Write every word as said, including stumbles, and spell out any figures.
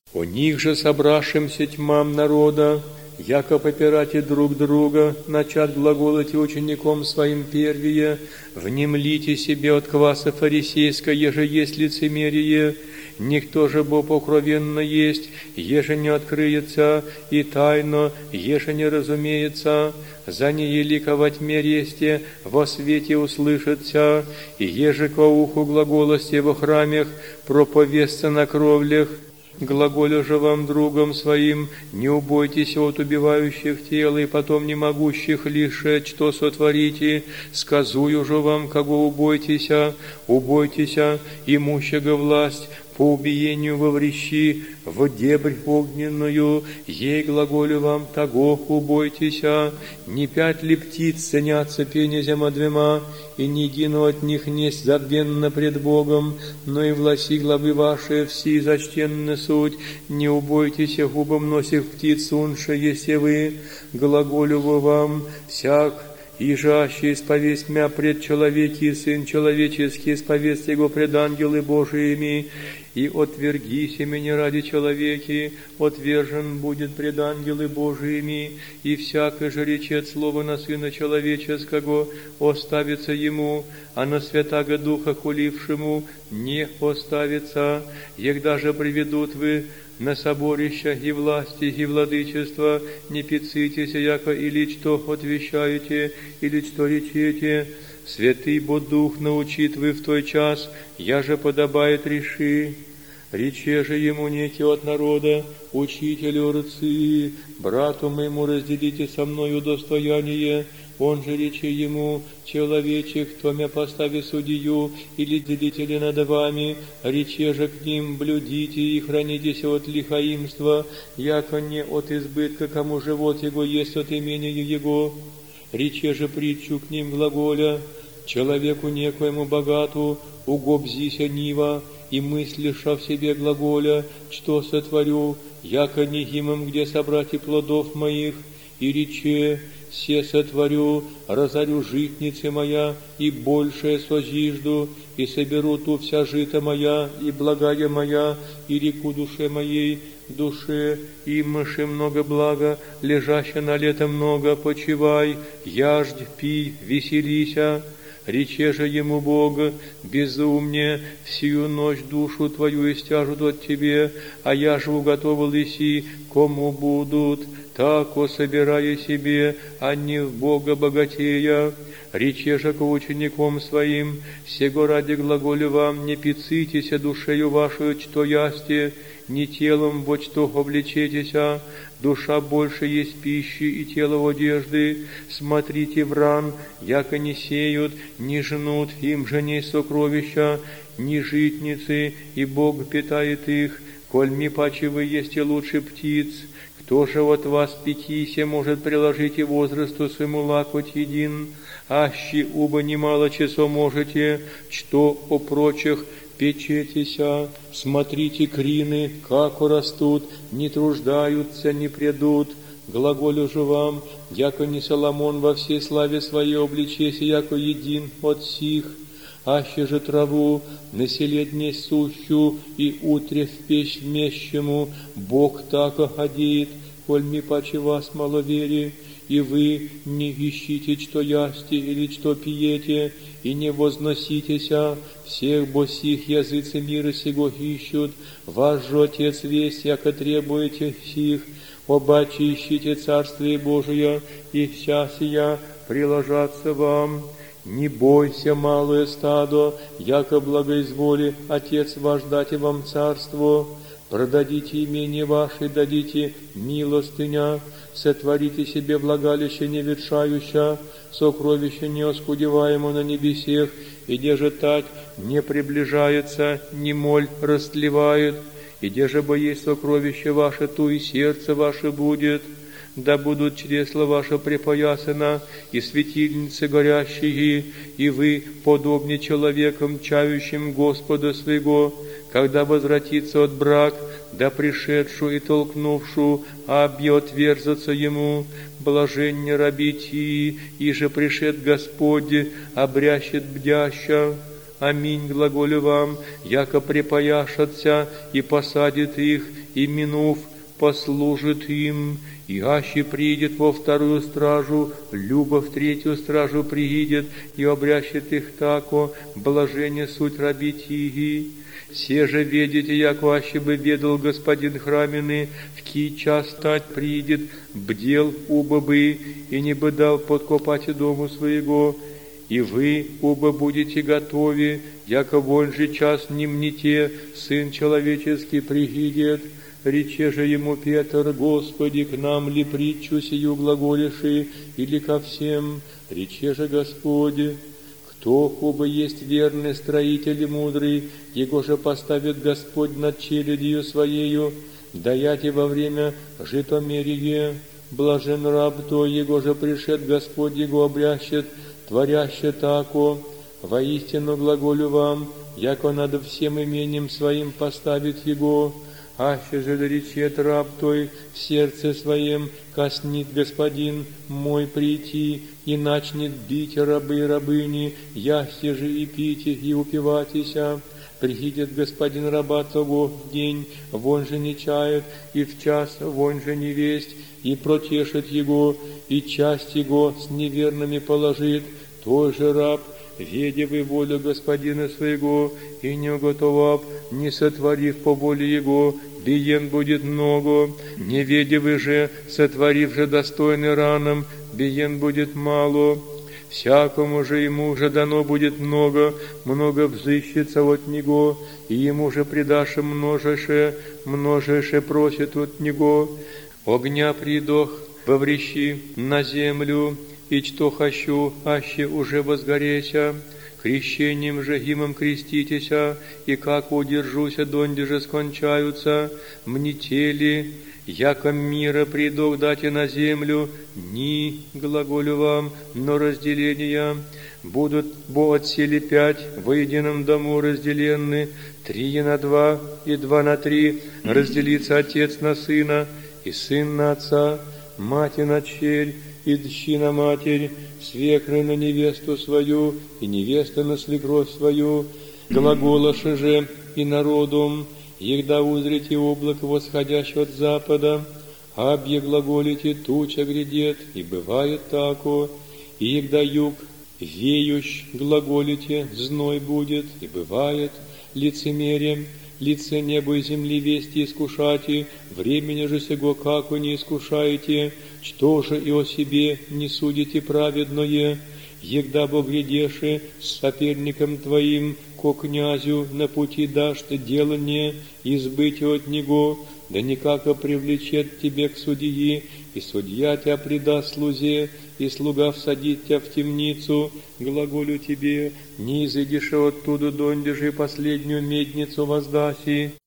О них же собравшимся тьмам народа, яко попирайте друг друга, начать глаголать учеником своим первие, внемлите себе от кваса фарисейска, еже есть лицемерие, никто же бо покровенно есть, еже не открыется, и тайно, еже не разумеется, за нее ликовать мересте, во свете услышится, и еже ко уху глаголости во храмях, проповестся на кровлях. Глаголю же вам другом своим, не убойтесь от убивающих тела и потом не могущих лише, что сотворите, сказую же вам, кого убойтеся, убойтеся, имущего власть, по убиению во врещи, в дебрь огненную, ей глаголю вам того убойтеся, не пять ли птиц ценятся пенезем двема, и ни едино от них несть забвенно пред Богом, но и власи главы ваши все зачтенны суть, не убойтесь губом носих птиц унше, если вы, глаголю вам, всяк, и жаще исповесть мя пред человеки, Сын человеческий, исповесть Его пред ангелы Божиими, и отвергися меня ради человеки, отвержен будет пред ангелы Божиими, и всякое же речет слово на Сына Человеческого, оставится ему, а на Святаго Духа хулившему не оставится, егда же приведут вы на соборища и власти, и владычества, не пицитесь, яко или что отвещаете, или что речете. Святый бо Дух научит вы в той час, я же подобает реши. Рече же ему некий от народа, учителю рцы, брату моему разделите со мною достояние. Он же рече ему, человече, кто мя постави судью или делителя над вами, рече же к ним, блюдите и хранитесь от лихаимства, яко не от избытка, кому живот его есть от имени его. Рече же притчу к ним глаголя, человеку некоему богату, угобзися нива, и мыслиша в себе глаголя, что сотворю, яко не имам где собрать и плодов моих, и рече, се сотворю, разорю житницы моя, и большее созижду, и соберу ту вся жита моя, и благая моя, и реку душе моей, душе, имаши много блага, лежаще на лето много, почивай, яждь, пий, веселися. Рече же ему Бог, безумне, всю ночь душу твою истяжут от тебе, а я же уготовил иси, кому будут, тако собирая себе, а не в Бога богатея. Рече же к ученикам своим, сего ради глаголю вам, не пицитеся душею вашу, что ясте, не телом, во что облечетеся, душа больше есть пищи и тело одежды. Смотрите в ран, яко не сеют, не жнут, им же не сокровища, ни житницы, и Бог питает их, коль ми паче вы есть и лучше птиц. Кто же от вас пятися может приложить и возрасту своему лакоть един, аще уба немало часов можете, что о прочих печетеся, смотрите крины, как растут, не труждаются, не предут. Глаголю же вам, яко не Соломон во всей славе своей обличеся, яко един от сих, аще же траву на селедне сущу и утре в печь вмещему, Бог так охадеет, коль ми паче вас маловерие, и вы не ищите, что ясте или что пиете, и не возноситеся, всех босих языцы мира сего ищут, ваш же Отец весь, яко требуете сих, обаче ищите Царствие Божие, и вся сия приложатся вам. Не бойся, малое стадо, яко благоизволи Отец ваш дать вам царство. Продадите имение ваше, дадите милостыня, сотворите себе влагалище неветшающее, сокровище неоскудеваемо на небесех, и где же тать не приближается, ни моль растлевает, и где же бы есть сокровище ваше, ту и сердце ваше будет. Да будут чресла ваши припоясаны, и светильницы горящие, и вы подобны человекам, чающим Господа своего, когда возвратится от брак, да пришедшу и толкнувшу, а бьет верзаться ему, блаженне рабити, и же пришед Господь, обрящет бдяща. аминь, глаголю вам, яко припояшатся и посадит их, и минув, послужит им, и аще приидет во вторую стражу, любо в третью стражу приидет, и обрящет их тако, блажение суть раби тиги. Все же ведите, яко аще бы ведал господин храменный, в кий час стать приидет, бдел оба бы, и не бы дал подкопать дому своего, и вы оба будете готовы, яко вон же час не мнете, Сын Человеческий приидет. Рече же ему Петр: Господи, к нам ли притчу сию глаголиши, или ко всем? Рече же Господи: кто, оба есть верный строитель и мудрый, его же поставит Господь над челядью своею, даяте во время житомерие. Блажен раб то, его же пришед Господь его обрящет, творяще тако. Воистину глаголю вам, яко надо всем имением своим поставить его. Аще же речет раб той в сердце своем, коснит господин мой прийти, и начнет бить рабы и рабыни, ясте же и пите, и упиватися. Приидет господин раба того в день, вон же не чает, и в час вон же не весть, и протешит его, и часть его с неверными положит. Той же раб, ведевый волю господина своего, и не уготовав, не сотворив по воле его, биен будет много, неведевый же, сотворив же достойный раном, биен будет мало. Всякому же ему же дано будет много, много взыщется от него, и ему же предашь множеше, множеше просит от него. Огня придох, поврещи на землю, и что хочу, аще уже возгореся, крещением же гимом креститеся, и как удержуся, донде же скончаются, мнители, яко мира придох дате на землю, ни, глаголю вам, но разделения, будут бо отсели пять, во едином дому разделенны, три на два, и два на три, разделится отец на сына, и сын на отца, мать на чель, и дщи на матерь, свекры на невесту свою, и невеста на свекровь свою, глаголоши же и народом, егда узрите облако восходящего от запада, абье глаголите, туча грядет, и бывает тако, и егда юг веющ глаголите, зной будет, и бывает лицемерием, лице неба и земли вести искушайте, времени же сего како не искушаете, что же и о себе не судите праведное, егда бо грядеши с соперником твоим, ко князю на пути дашь ты делание, избытие от него, да никако привлечет тебе к судьи, и судья тебя предаст слузе, и слуга всадит тебя в темницу, глаголю тебе, не изыдешь оттуда, донде же последнюю медницу воздаси.